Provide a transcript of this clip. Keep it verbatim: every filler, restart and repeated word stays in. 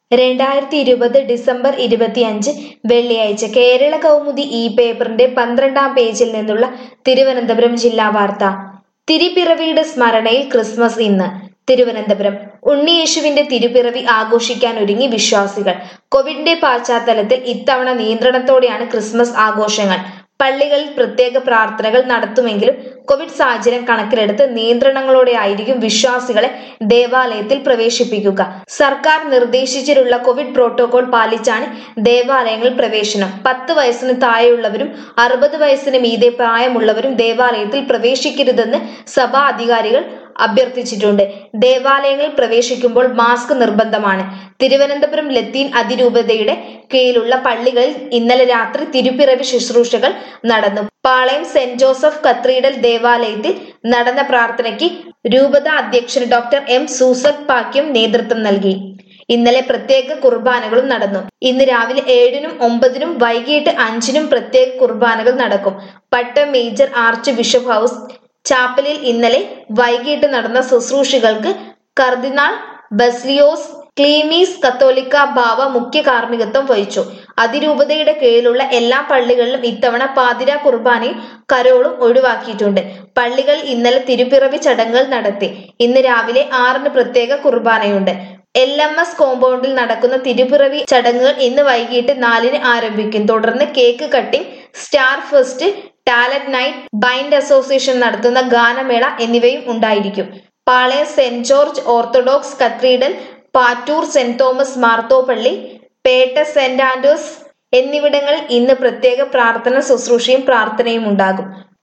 രണ്ടായിരത്തി ഇരുപത് ഡിസംബർ ഇരുപത്തിയഞ്ച് വെള്ളിയാഴ്ച കേരള കൗമുദി ഈ പേപ്പറിന്റെ പന്ത്രണ്ടാം പേജിൽ നിന്നുള്ള തിരുവനന്തപുരം ജില്ലാ വാർത്ത. തിരുപ്പിറവിയുടെ സ്മരണയിൽ ക്രിസ്മസ് ഇന്ന്. തിരുവനന്തപുരം ഉണ്ണിയേശുവിന്റെ തിരുപ്പിറവി ആഘോഷിക്കാനൊരുങ്ങി വിശ്വാസികൾ. കോവിഡിന്റെ പശ്ചാത്തലത്തിൽ ഇത്തവണ നിയന്ത്രണത്തോടെയാണ് ക്രിസ്മസ് ആഘോഷങ്ങൾ. പള്ളികളിൽ പ്രത്യേക പ്രാർത്ഥനകൾ നടത്തുമെങ്കിലും കോവിഡ് സാഹചര്യം കണക്കിലെടുത്ത് നിയന്ത്രണങ്ങളോടെയായിരിക്കും വിശ്വാസികളെ ദേവാലയത്തിൽ പ്രവേശിപ്പിക്കുക. സർക്കാർ നിർദ്ദേശിച്ചിട്ടുള്ള കോവിഡ് പ്രോട്ടോകോൾ പാലിച്ചാണ് ദേവാലയങ്ങളിൽ പ്രവേശനം. പത്ത് വയസ്സിന് താഴെയുള്ളവരും അറുപത് വയസ്സിന് മീതെ പ്രായമുള്ളവരും ദേവാലയത്തിൽ പ്രവേശിക്കരുതെന്ന് സഭാ അധികാരികൾ അഭ്യർത്ഥിച്ചിട്ടുണ്ട്. ദേവാലയങ്ങളിൽ പ്രവേശിക്കുമ്പോൾ മാസ്ക് നിർബന്ധമാണ്. തിരുവനന്തപുരം ലത്തീൻ അതിരൂപതയുടെ കീഴിലുള്ള പള്ളികളിൽ ഇന്നലെ രാത്രി തിരുപ്പിറവി ശുശ്രൂഷകൾ നടന്നു. പാളയം സെന്റ് ജോസഫ് കത്തീഡ്രൽ ദേവാലയത്തിൽ നടന്ന പ്രാർത്ഥനയ്ക്ക് രൂപത അധ്യക്ഷൻ ഡോക്ടർ എം സൂസക് പാക്യം നേതൃത്വം നൽകി. ഇന്നലെ പ്രത്യേക കുർബാനകളും നടന്നു. ഇന്ന് രാവിലെ ഏഴിനും ഒമ്പതിനും വൈകിട്ട് അഞ്ചിനും പ്രത്യേക കുർബാനകൾ നടക്കും. Pattom major archbishop house ചാപ്പലിൽ ഇന്നലെ വൈകിട്ട് നടന്ന ശുശ്രൂഷകൾക്ക് കർദിനാൾ ബസിലിയോസ് ക്ലീമീസ് കത്തോലിക്ക ബാവ മുഖ്യ കാർമ്മികത്വം വഹിച്ചു. അതിരൂപതയുടെ കീഴിലുള്ള എല്ലാ പള്ളികളിലും ഇത്തവണ പാതിരാ കുർബാനയും കരോളും ഒഴിവാക്കിയിട്ടുണ്ട്. പള്ളികൾ ഇന്നലെ തിരുപ്പിറവി ചടങ്ങുകൾ നടത്തി. ഇന്ന് രാവിലെ ആറിന് പ്രത്യേക കുർബാനയുണ്ട്. എൽ എം എസ് കോമ്പൗണ്ടിൽ നടക്കുന്ന തിരുപ്പിറവി ചടങ്ങുകൾ ഇന്ന് വൈകിട്ട് നാലിന് ആരംഭിക്കും. തുടർന്ന് cake cutting, star fest, talent night, blind association നടത്തുന്ന ഗാനമേള എന്നിവയും ഉണ്ടായിരിക്കും. Palayam saint George orthodox cathedral, Pattoor saint Thomas മാർത്തോപ്പള്ളി, പേട്ട സെന്റ് ആൻഡ്രൂസ് എന്നിവിടങ്ങളിൽ ഇന്ന് പ്രത്യേക പ്രാർത്ഥന ശുശ്രൂഷയും പ്രാർത്ഥനയും ഉണ്ടാകും.